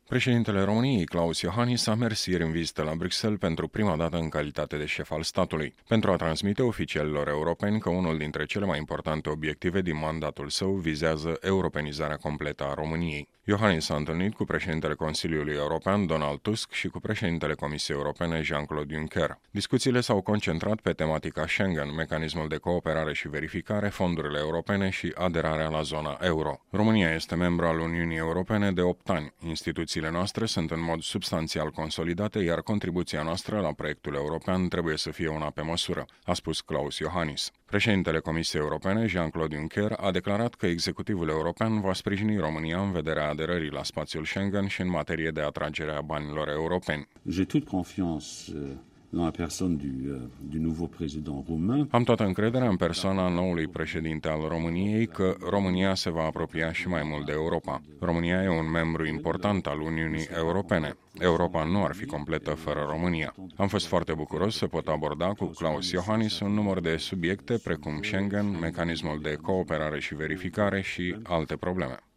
Președintele României, Klaus Iohannis, a mers ieri în vizită la Bruxelles pentru prima dată în calitate de șef al statului, pentru a transmite oficialilor europeni că unul dintre cele mai importante obiective din mandatul său vizează europenizarea completă a României. Iohannis s-a întâlnit cu președintele Consiliului European, Donald Tusk, și cu președintele Comisiei Europene, Jean-Claude Juncker. Discuțiile s-au concentrat pe tematica Schengen, mecanismul de cooperare și verificare, fondurile europene și aderarea la zona euro. România este membru al Uniunii Europene de 8 ani. Instituțiile noastre sunt în mod substanțial consolidate, iar contribuția noastră la proiectul european trebuie să fie una pe măsură, a spus Klaus Iohannis. Președintele Comisiei Europene, Jean-Claude Juncker, a declarat că executivul european va sprijini România în vederea aderării la spațiul Schengen și în materie de atragere a banilor europeni. J'ai toute confiance dans la personne du nouveau président roumain. Am toată încrederea în persoana noului președinte al României că România se va apropia și mai mult de Europa. România e un membru important al Uniunii Europene. Europa nu ar fi completă fără România. Am fost foarte bucuros să pot aborda cu Klaus Iohannis un număr de subiecte precum Schengen, mecanismul de cooperare și verificare și alte probleme.